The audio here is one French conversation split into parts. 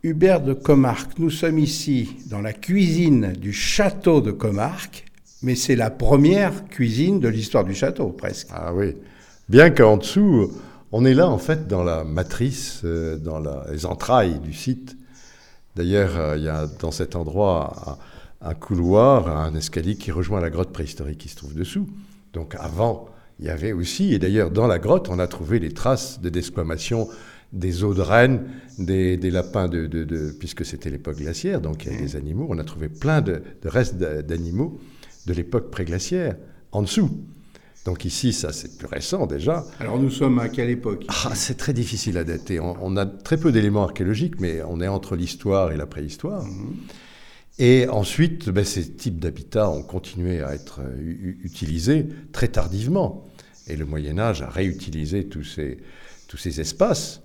Hubert de Comarque, nous sommes ici dans la cuisine du château de Comarque, mais c'est la première cuisine de l'histoire du château, presque. Ah oui, bien qu'en dessous, on est là en fait dans la matrice, dans les entrailles du site. D'ailleurs, il y a dans cet endroit un couloir, un escalier qui rejoint la grotte préhistorique qui se trouve dessous. Donc avant, il y avait aussi, et d'ailleurs dans la grotte, on a trouvé les traces de desquamation des os de rennes, des lapins, puisque c'était l'époque glaciaire, donc il y a des animaux. On a trouvé plein de restes d'animaux de l'époque préglaciaire, en dessous. Donc ici, ça c'est plus récent déjà. Alors nous sommes à quelle époque ici? C'est très difficile à dater. On a très peu d'éléments archéologiques, mais on est entre l'histoire et la préhistoire. Et ensuite, ces types d'habitats ont continué à être utilisés très tardivement. Et le Moyen-Âge a réutilisé tous ces espaces.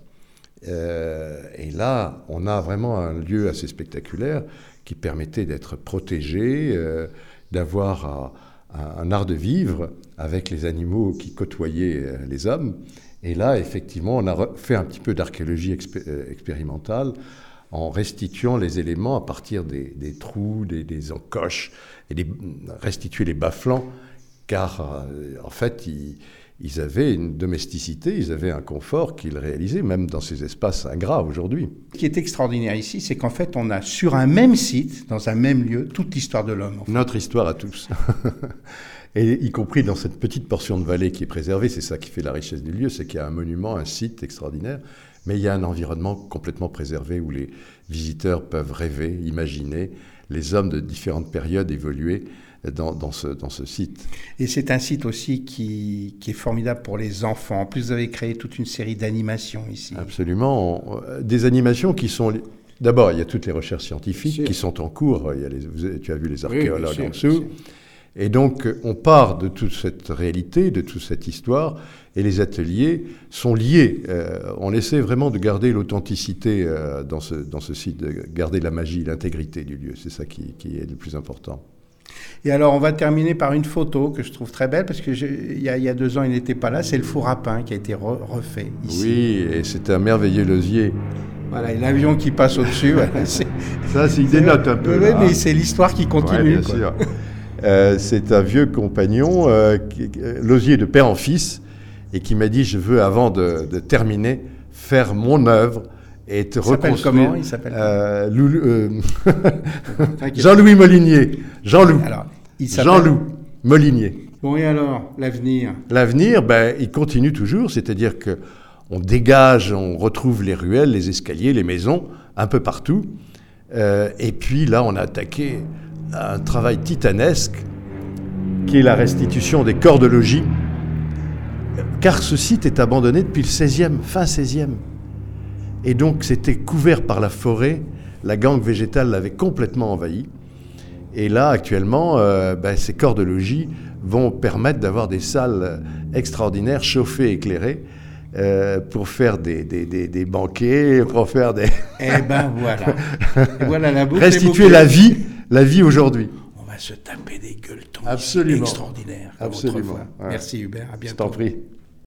Et là, on a vraiment un lieu assez spectaculaire qui permettait d'être protégé, d'avoir un art de vivre avec les animaux qui côtoyaient les hommes. Et là, effectivement, on a fait un petit peu d'archéologie expérimentale en restituant les éléments à partir des trous, des encoches, et restituer les bas-flancs, car en fait, ils avaient une domesticité, ils avaient un confort qu'ils réalisaient, même dans ces espaces ingrats aujourd'hui. Ce qui est extraordinaire ici, c'est qu'en fait, on a sur un même site, dans un même lieu, toute l'histoire de l'homme. En fait. Notre histoire à tous. Et y compris dans cette petite portion de vallée qui est préservée, c'est ça qui fait la richesse du lieu, c'est qu'il y a un monument, un site extraordinaire, mais il y a un environnement complètement préservé où les visiteurs peuvent rêver, imaginer les hommes de différentes périodes évoluer dans ce site. Et c'est un site aussi qui est formidable pour les enfants. En plus, vous avez créé toute une série d'animations ici. Absolument. Des animations qui sont... D'abord, il y a toutes les recherches scientifiques qui sont en cours. Tu as vu les archéologues en dessous. Et donc, on part de toute cette réalité, de toute cette histoire, et les ateliers sont liés. On essaie vraiment de garder l'authenticité dans ce site, de garder la magie, l'intégrité du lieu. C'est ça qui est le plus important. Et alors, on va terminer par une photo que je trouve très belle, parce qu'il y a 2 ans, il n'était pas là. C'est le four à pain qui a été refait ici. Oui, et c'est un merveilleux losier. Voilà, et l'avion qui passe au-dessus. Voilà, ça, c'est une dénote un peu. Oui, mais c'est l'histoire qui continue. Ouais, bien sûr. C'est un vieux compagnon, losier de père en fils, et qui m'a dit, je veux, avant de terminer, faire mon œuvre et te reconstruire. Il s'appelle Jean-Louis Molinier. Jean-Loup. Alors, Jean-Loup Molinier. Bon, et alors, l'avenir? L'avenir, il continue toujours, c'est-à-dire qu'on dégage, on retrouve les ruelles, les escaliers, les maisons, un peu partout. Et puis là, on a attaqué un travail titanesque qui est la restitution des corps de logis, car ce site est abandonné depuis le 16e, fin 16e. Et donc c'était couvert par la forêt, la gangue végétale l'avait complètement envahi. Et là, actuellement, ces corps de logis vont permettre d'avoir des salles extraordinaires, chauffées, éclairées, pour faire des banquets, pour faire des... Eh ben voilà. Et voilà la boucle. Restituer la vie aujourd'hui. On va se taper des gueuletons extraordinaires. extraordinaires. Absolument. Ouais. Merci Hubert, à bientôt. Je t'en prie.